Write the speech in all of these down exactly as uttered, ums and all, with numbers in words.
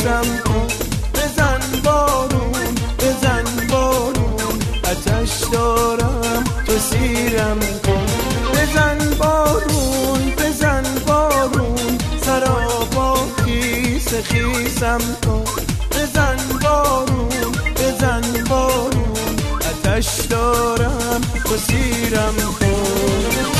خیسم کن. بزن بارون بزن بارون آتش دارم تو سیرم کن. بزن بارون بزن بارون سرابا خیس خیسم کن. بزن بارون بزن بارون آتش دارم تو سیرم کن.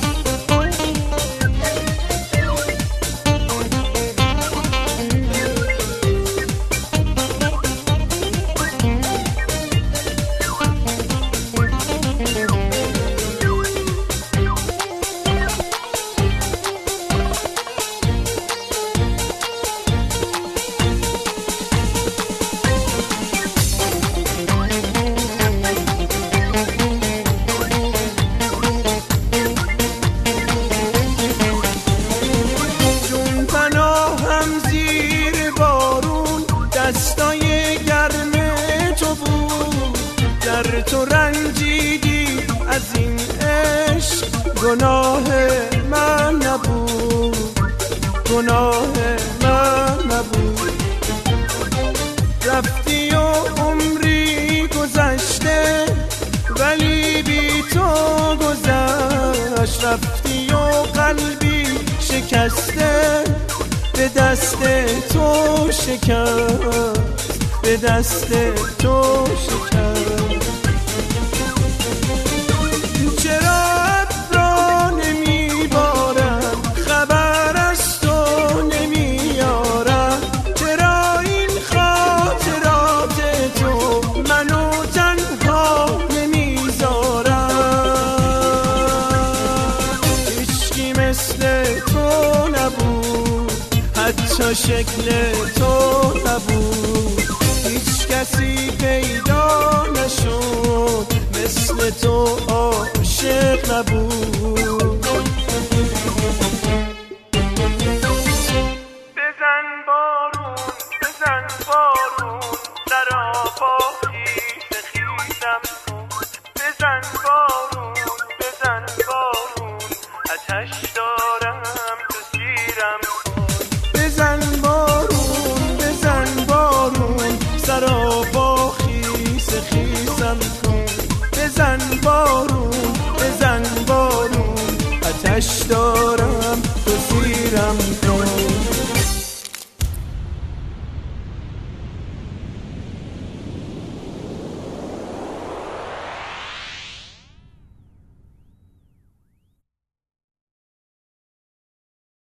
دستای گرم تو بود در تو رنجیدی از این عشق گناه من نبود گناه من نبود. رفتی و عمری گذشته ولی بی تو گذشت. رفتی و قلبی شکسته به دست تو شکست به دست تو شکست. چرا ابرا نمیبارم خبر از تو نمیارم؟ چرا این خاطرات تو منو تنها نمیذارم؟ هیچکی مثل تو نبود حتی شکل تو نبود. هیچ کسی پیدا نشد مثل تو عاشق نبود. بزن بارون بزن بارون سرابا خیس خیسم کن. بزن بارون بزن بارون آتش دارم تو سیرم کن. بزن بارون بزن بارون سرابا خیس خیسم کن. بزن بارون بزن بارون آتش دارم